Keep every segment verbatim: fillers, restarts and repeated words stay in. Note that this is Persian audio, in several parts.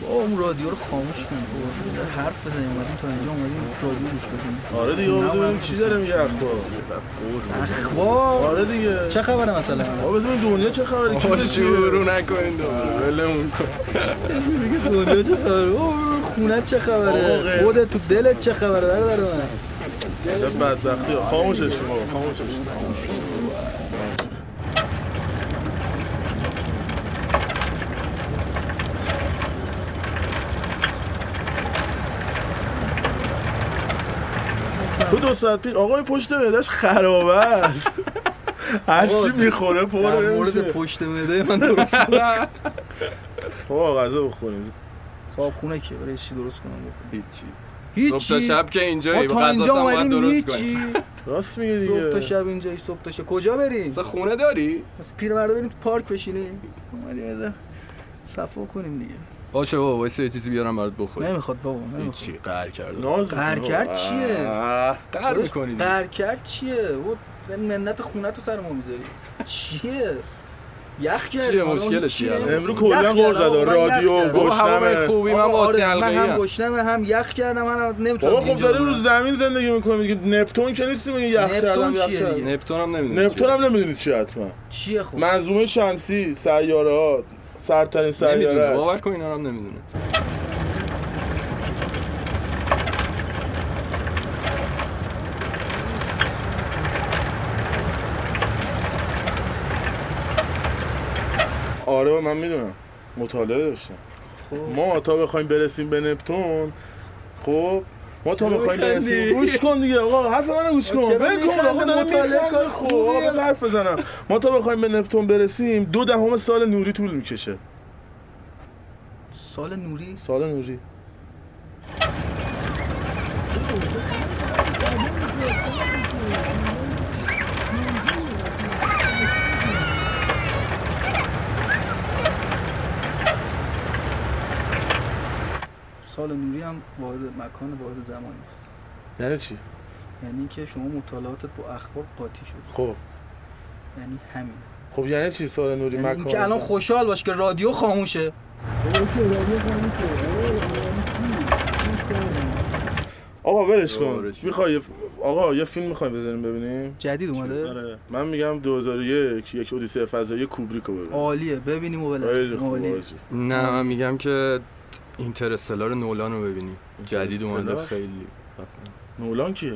اون رادیو رو خاموش کن بابا، حرف بزنیم. اومدیم تا اینجا، اومدیم رادیو گوش بدیم. آره دیگه ببینیم چی داره میگه اخبار. اخبار آره دیگه چه خبره مثلا؟ آقا بزنیم دنیا چه خبره؟ آقا شروع نکنین دوباره ولمون کن. میگه دنیا چه خبره؟ اوه خونت چه خبره؟ خودت تو دلت چه خبره برادر من؟ عجب بدبختی. خاموشش کن آقا، خاموشش کن. تو دو ساعت پیش آقا این پشت معده‌اش خرابه است. هر چی میخوره پره در نمیشه. مورد پشت معده من درست بود. خب غذا بخوریم. صاحب خونه که برای چی درست کنم بخورم؟ هیچی. هیچی. صبح تا شب که اینجایی تا غذا اینجا هم باید درست هیچی. کنی. راست میگه دیگه. صبح تا شب اینجایی، صبح تا شب کجا بریم؟ اصلا خونه داری؟ بس پیرمردا بریم تو پارک بشینیم. اومدیم از صفا کنیم دیگه. باشه بابا واسه چیزی بیارم برات بخوری. نمیخواد بابا، نمیخواد. هیچی قهر کرد. ناز قهر کرد چیه؟ قهر می‌کنی. قهر کرد چیه؟ و منت خونت رو سر ما میذاری. چیه؟ یخ کرد. چیه مشکل چیه؟ امروز کلا قرض داد رادیو گشنمه. خوبی من واسه حلقه‌ای من هم گشنمه هم یخ کردم، من نمیتونم. بابا خب داره رو زمین زندگی میکنه میگه نپتون که نیستی میگه یخ کردم. نپتون چیه دیگه؟ نپتون هم نمیدونی. نپتون هم نمیدونی چیه حتما. چیه خب؟ منظومه شمسی، سیارات، سرترین سیاره. باور کن اینا هم نمیدونه. آره من میدونم، مطالعه داشتم. ما تا بخوایم برسیم به نپتون، خب ما تا بخوایم برسیم، گوش کن دیگه آقا، حرف منو گوش کن. ول کن آقا، دارم میخوام خب آقا حرف بزنم. ما تا بخوایم به نپتون برسیم دو دهم سال نوری طول میکشه. سال نوری؟ سال نوری. سال نوری هم وارد مکان وارد زمان نیست. یعنی چی؟ یعنی که شما مطالعاتت با اخبار قاطی شد. خب یعنی همین. خب یعنی چی سال نوری یعنی مکان؟ این که الان خوشحال باش که رادیو خاموشه. آقا ولش کن. میخوای آقا یه فیلم میخوایم بزنیم ببینیم؟ جدید اومده؟ آره. من میگم دو هزار و یک یک اودیسه فضایی کوبریکو ببینیم. عالیه، ببینیم و بلد. نه من میگم که اینترستلار نولان رو ببینیم. جدید اومده خیلی. نولان کیه؟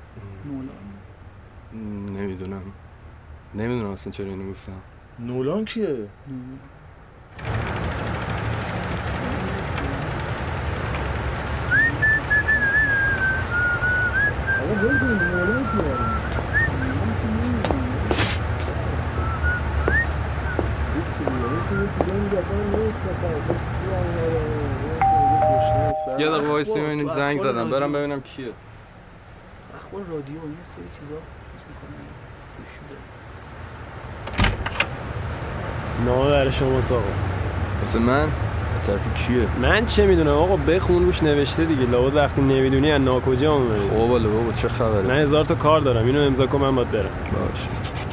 نولان. نمیدونم. نمیدونم اصلا چرا اینو گفتم. نولان کیه؟ یه دقیقه وایسی ببینیم زنگ زدم برم ببینم کیه. اخبار رادیو این سری چیزا نامه برای شما آقا. واسه من؟ به طرف کیه؟ من چه میدونم آقا، بخون روش نوشته دیگه. لابد وقتی نمیدونی از ناکجا اومده. خب والا بابا چه خبره؟ من هزار تا کار دارم، اینو امضا کن من باید برم. باشه.